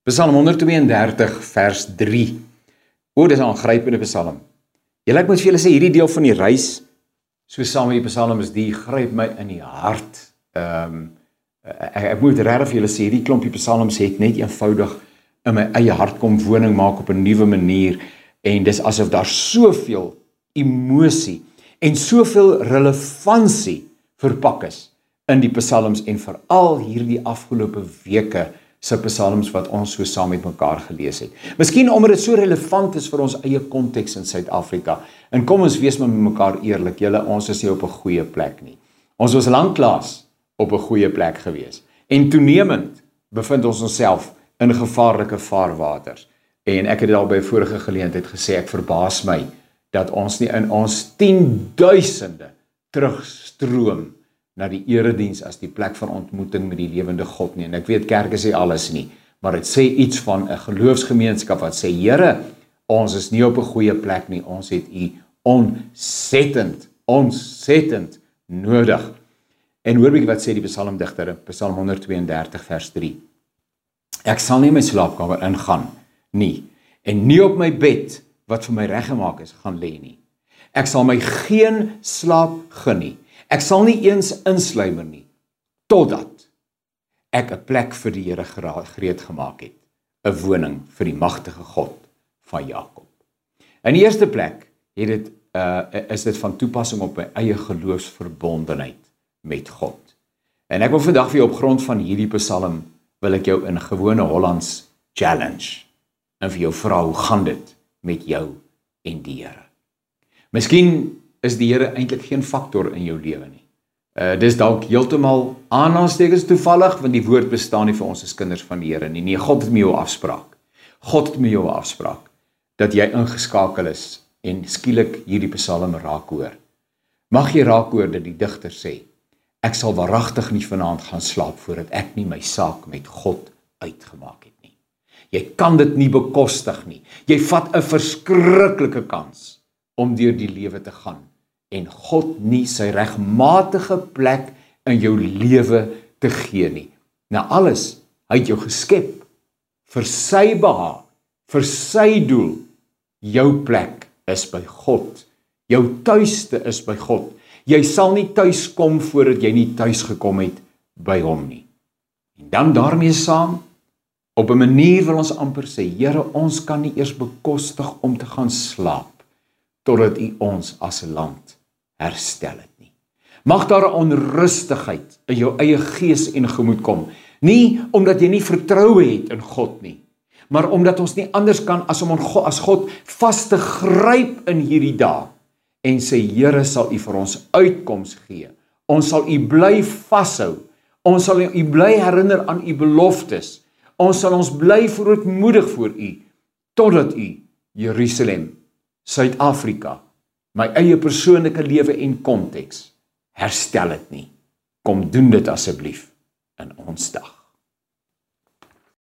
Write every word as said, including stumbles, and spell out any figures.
Psalm honderdtweeëndertig vers drie. O, dis 'n aangrypende Psalm. Julle, ek moet vir julle sê, hierdie deel van die reis, so saam met die Psalms, die gryp my in die hart. Ehm um, ek, ek moet regtig vir julle sê, hierdie klompie Psalms het net eenvoudig in my eie hart kom woning maak op 'n nuwe manier, en dis asof daar soveel emosie en soveel relevantie verpak is in die Psalms, en veral hierdie afgelope weke se Psalms wat ons so saam met mekaar gelees het. Miskien omdat dit so relevant is vir ons eie konteks in Suid-Afrika. En kom ons wees met mekaar eerlik, julle, ons is nie op 'n goeie plek nie. Ons was lanklaas op 'n goeie plek gewees. En toenemend bevind ons onsself in gevaarlike vaarwaters. En ek het dit al by vorige geleentheid gesê, ek verbaas my dat ons nie in ons tienduisende terugstroom na die erediens as die plek van ontmoeting met die lewende God nie. En ek weet kerke sê alles nie, maar dit sê iets van 'n geloofsgemeenskap wat sê, Here, ons is nie op 'n goeie plek nie, ons het U ontsettend, ontsettend nodig. En hoor bietjie wat sê die psalmdigter in Psalm honderdtweeëndertig vers drie. Ek sal nie in my slaapkamer ingaan nie, en nie op my bed, wat vir my reggemaak is, gaan lê nie. Ek sal my geen slaap gun nie. Ek sal nie eens insluimer nie, totdat ek 'n plek vir die Here gereed gemaak het, 'n woning vir die magtige God van Jakob. In die eerste plek het dit, uh, is dit van toepassing op my eie geloofsverbondenheid met God. En ek wil vandag vir jou op grond van hierdie Psalm, wil ek jou in gewone Hollands challenge, en vir jou vra, hoe gaan dit met jou en die Here? Miskien is die Here eintlik geen faktor in jou lewe nie. Uh, dis dalk heeltemal aanhalingstekens toevallig, want die woord bestaan nie vir ons as kinders van die Here nie. Nee, God het met jou 'n afspraak. God het met jou 'n afspraak, dat jy ingeskakel is, en skielik hierdie Psalm raak hoor. Mag jy raak hoor dat die digter sê, ek sal waaragtig nie vanaand gaan slaap, voordat ek nie my saak met God uitgemaak het nie. Jy kan dit nie bekostig nie. Jy vat 'n verskriklike kans om deur die lewe te gaan, en God nie sy regmatige plek in jou lewe te gee nie. Nou alles, hy het jou geskep, vir sy behaag, vir sy doel. Jou plek is by God, jou tuiste is by God. Jy sal nie tuis kom, voordat jy nie tuis gekom het by hom nie. En dan daarmee saam, op 'n manier wil ons amper sê, Here, ons kan nie eers bekostig om te gaan slaap, totdat U ons as 'n land herstel het nie. Mag daar 'n onrustigheid in jou eie gees en gemoed kom, nie omdat jy nie vertroue het in God nie, maar omdat ons nie anders kan as om as God vas te gryp in hierdie dae, en sê, Here, sal U vir ons uitkoms gee, ons sal U bly vashou, ons sal U bly herinner aan U beloftes, ons sal ons bly verootmoedig voor U, totdat U Jerusalem, Suid-Afrika, my eie persoonlike lewe en konteks, herstel het nie. Kom doen dit asseblief in ons dag.